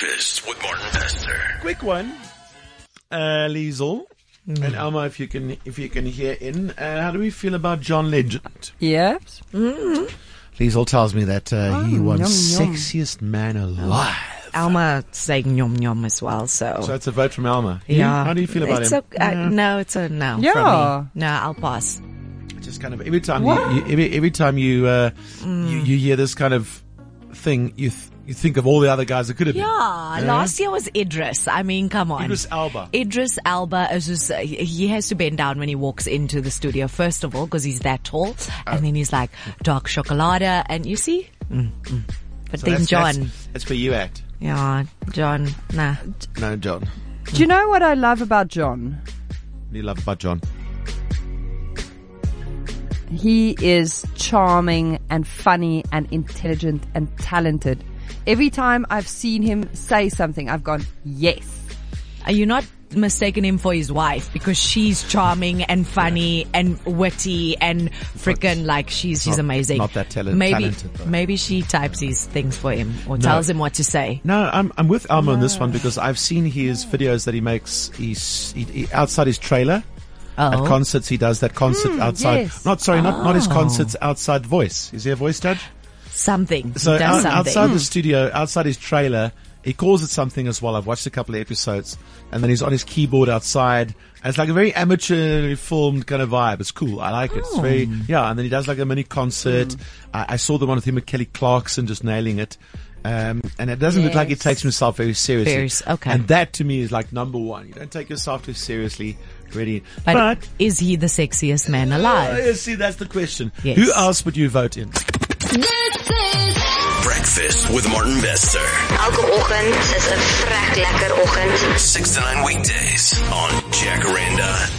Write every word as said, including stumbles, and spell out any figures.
Breakfast with Martin Bester. Quick one, uh, Liesl mm. and Alma, if you can, if you can hear in. Uh, how do we feel about John Legend? Yes. Mm-hmm. Liesl tells me that uh, oh, he won yum, sexiest yum. man alive. Alma saying yum yum as well, so. So it's a vote from Alma. You? Yeah. How do you feel about it's him? A, uh, yeah. No, it's a no yeah. from me. No, I'll pass. Just kind of every time you, you every, every time you, uh, mm. you you hear this kind of thing, you. Th- You think of all the other guys that could have been. Yeah, yeah, last year was Idris. I mean, come on. Idris Elba. Idris Elba is just, uh, he has to bend down when he walks into the studio, first of all, because he's that tall. And uh, then he's like, dark chocolate. And you see? Mm, mm. But so then that's, John. That's, that's where you at. Yeah, John, nah. No, John. Do you know what I love about John? What do you love about John? He is charming and funny and intelligent and talented. Every time I've seen him say something, I've gone, yes. Are you not mistaken him for his wife? Because she's charming and funny yeah. and witty and freaking like she's, she's not, amazing. Not that talent, maybe, talented. Though. Maybe she types his things for him or no. tells him what to say. No, I'm, I'm with Alma no. on this one because I've seen his videos that he makes he's, he, he, outside his trailer. Oh. At concerts, he does that concert mm, outside. Yes. Not, sorry, oh. not, not his concerts outside Voice. Is he a Voice judge? Something. So he does out, something. outside mm. the studio, outside his trailer, he calls it something as well. I've watched a couple of episodes and then he's on his keyboard outside. And it's like a very amateur filmed kind of vibe. It's cool. I like it. It's very, yeah. And then he does like a mini concert. Mm. I, I saw the one with him with Kelly Clarkson just nailing it. Um, and it doesn't yes. look like he takes himself very seriously. Very, okay. And that to me is like number one. You don't take yourself too seriously. Ready. But, but is he the sexiest man alive? Uh, see, that's the question. Yes. Who else would you vote in? Breakfast with Martin Bester. Elke oggend is 'n vrek lekker oggend. six to nine weekdays on Jacaranda.